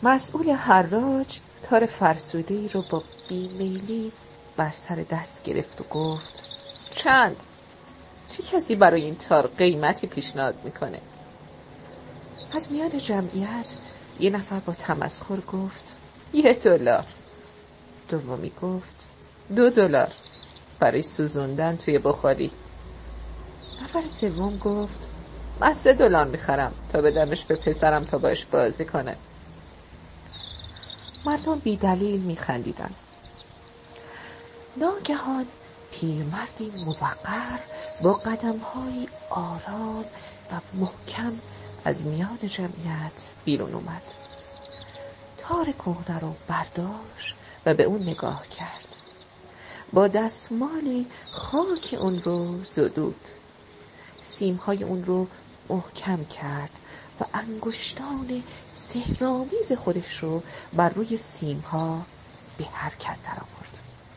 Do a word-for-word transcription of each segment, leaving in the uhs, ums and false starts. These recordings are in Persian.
مسئول حراج تار فرسوده‌ای رو با بیمیلی بر سر دست گرفت و گفت چند؟ چه کسی برای این تار قیمتی پیشنهاد میکنه؟ از میان جمعیت یه نفر با تمسخر گفت یه دلار. دومی گفت دو دلار برای سوزوندن توی بخاری. نفر سوم گفت من سه دلار میخرم تا بدمش به پسرم تا باش بازی کنه. مردم بی دلیل میخندیدن. ناگهان پیرمردی موقر با قدم‌های آرام و محکم از میان جمعیت بیرون اومد. تار کهنه رو برداشت و به اون نگاه کرد. با دستمالی خاک اون رو زدود. سیمهای اون رو محکم کرد و انگشتان سحرآمیز خودش رو بر روی سیمها به حرکت درآورد.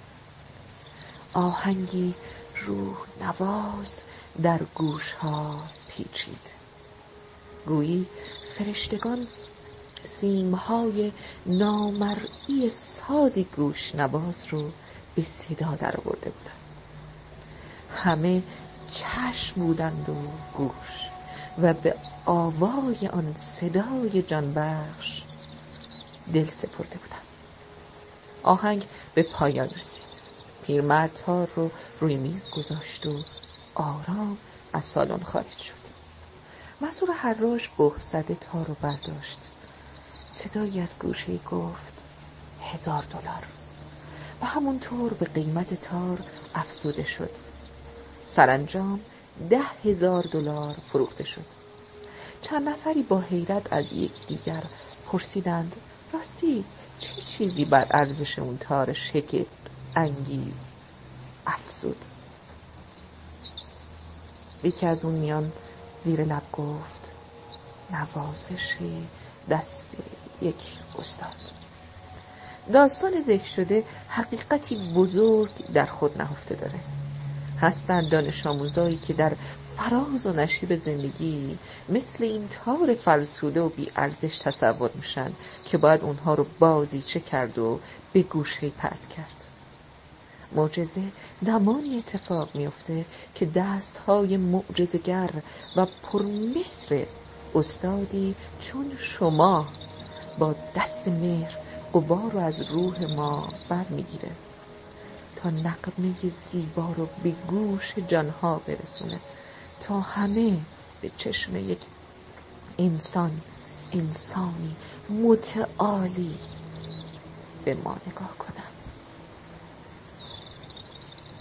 آهنگی روح نواز در گوشها پیچید. گویی فرشتگان سیمهای نامرئی سازی گوش نواز رو به صدا درآورده بودند. همه چشم بودند و گوش و به آوای آن صدای جانبخش دل سپرده بودند. آهنگ به پایان رسید. پیرمرد تار رو روی میز گذاشت و آرام از سالن خارج شد. مسئول حراج بهت زده تار رو برداشت. صدایی از گوشه‌ای گفت هزار دلار و همونطور به قیمت تار افزوده شد. سرانجام ده هزار دلار فروخته شد. چند نفری با حیرت از یکدیگر پرسیدند راستی چه چیزی بر ارزش اون تار شگفت انگیز افزود؟ یکی از اون میان زیر لب گفت نوازش دست یک استاد. داستان ذکر شده حقیقتی بزرگ در خود نهفته داره. هستند دانش آموزایی که در فراز و نشیب زندگی مثل این تار فرسوده و بی ارزش تصور میشن که باید اونها رو بازیچه کرد و به گوشه پرت کرد. معجزه زمانی اتفاق میفته که دستهای معجزه‌گر و پرمهر استادی چون شما با دست مهر غبار رو از روح ما بر میگیره تا نغمه زیبا رو به گوش جانها برسونه، تا همه به چشم یک انسان انسانی متعالی به ما نگاه کنن.